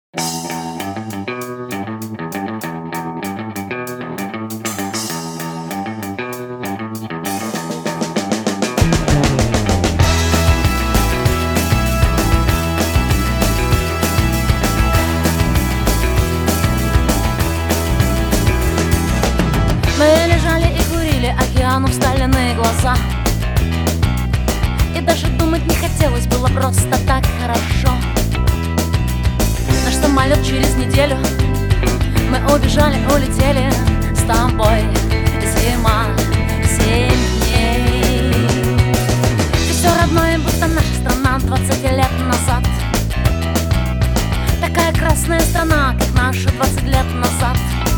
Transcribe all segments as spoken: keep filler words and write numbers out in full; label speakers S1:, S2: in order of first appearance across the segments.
S1: Мы лежали и курили океану в стальные глаза, и даже думать не хотелось, было просто так хорошо. Наш самолет через неделю, мы убежали, улетели с тобой. Зима, семь дней. И все родное, будто наша страна двадцать лет назад. Такая красная страна, как наша двадцать лет назад.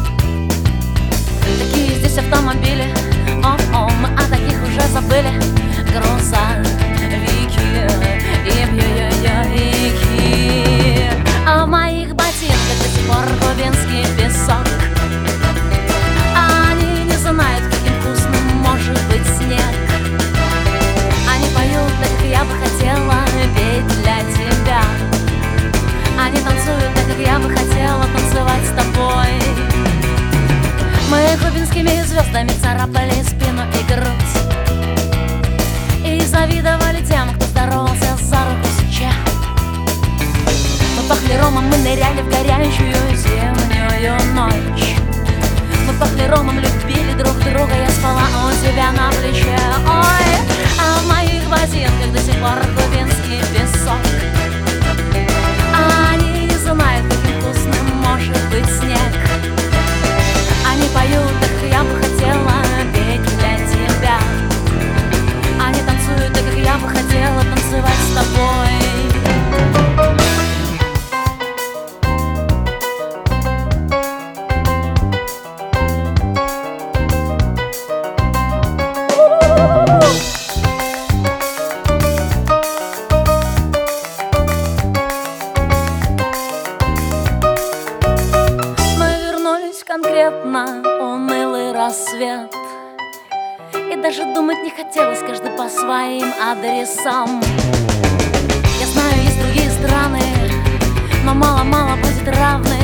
S1: Такие здесь автомобили, о-о, мы о таких уже забыли. Грузовики и бьюики, а в моих ботинках до сих пор кубинский песок. Они не знают, каким вкусным может быть снег. Они поют так, как я бы хотела петь для тебя. Они танцуют так, как я бы хотела танцевать с тобой. Мы кубинскими звездами царапали спину и грудь, и завидовали тем, кто здоровался за руку сейчас. Мы пахли ромом, мы ныряли в горячую зимнюю ночь. Мы пахли ромом, любили друг друга, я спала у тебя на плече. Ой, а в моих ботинках до сих пор кубинский песок. Они не знают, каким вкусным может быть снег. Они поют так, как я бы хотела петь для тебя. Они танцуют так, как я бы хотела танцевать с тобой. Конкретно унылый рассвет, и даже думать не хотелось, каждый по своим адресам. Я знаю, есть другие страны, но мало-мало будет равны